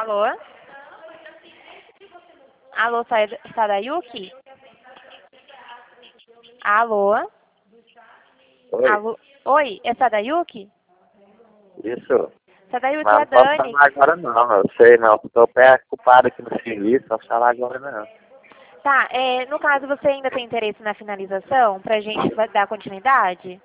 Alô? Alô, Sadayuki? Alô? Oi, Alô? Oi, é Sadayuki? isso. Sadayuki, é Mas a não posso Dani. falar agora não, eu sei não. Estou ocupado aqui no serviço, não posso falar agora não. Tá, no caso você ainda tem interesse na finalização pra gente dar continuidade?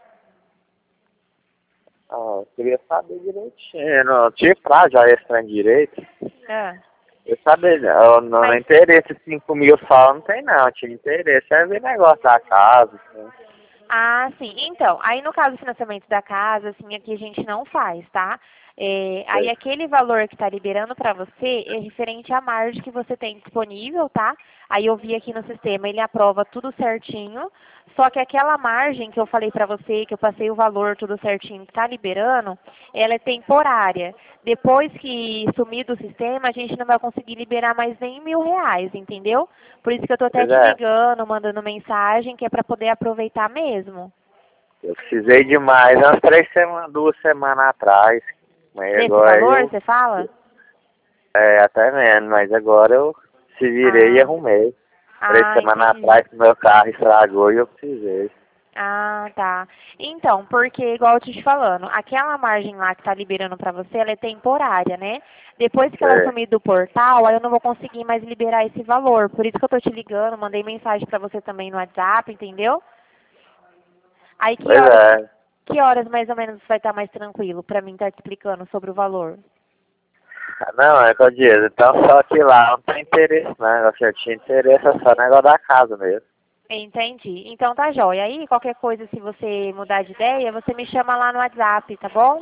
Ah, eu queria saber direitinho, não tinha prazo já extra em direito. Ah. Eu sabia, eu não Mas, interesse 5 mil só, não tem não, tinha interesse, é ver negócio da casa, assim. sim. Então, aí no caso do financiamento da casa, assim, aqui a gente não faz, tá? Aí Sei. aquele valor que está liberando para você é referente à margem que você tem disponível, tá? Aí eu vi aqui no sistema, ele aprova tudo certinho, só que aquela margem que eu falei para você, que eu passei o valor tudo certinho que está liberando, ela é temporária. Depois que sumir do sistema, a gente não vai conseguir liberar mais nem R$ 1.000, entendeu? Por isso que eu tô até Pois te é, ligando, mandando mensagem, que é para poder aproveitar mesmo. eu precisei demais, umas 3 semanas, 2 semanas atrás, mas Desse agora valor, eu, você fala? até menos, mas agora eu se virei e Ah, arrumei. 3 semanas entendi. atrás que meu carro estragou e eu precisei. Ah, tá. Então, porque, igual eu te falando, aquela margem lá que tá liberando pra você, ela é temporária, né? Depois que ela É, sumir do portal, aí eu não vou conseguir mais liberar esse valor. Por isso que eu tô te ligando, mandei mensagem pra você também no WhatsApp, entendeu? Aí pois é. que horas mais ou menos vai estar mais tranquilo pra mim estar te explicando sobre o valor? Não, é que eu digo, então só que lá não tem interesse, né? Eu tinha interesse, é só negócio da casa mesmo. Entendi. Então tá jóia. Aí, qualquer coisa, se você mudar de ideia, você me chama lá no WhatsApp, tá bom?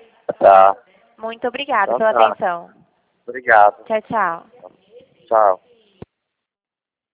Tá, Muito obrigada então pela tá. atenção. Obrigado. Tchau, tchau. Tchau.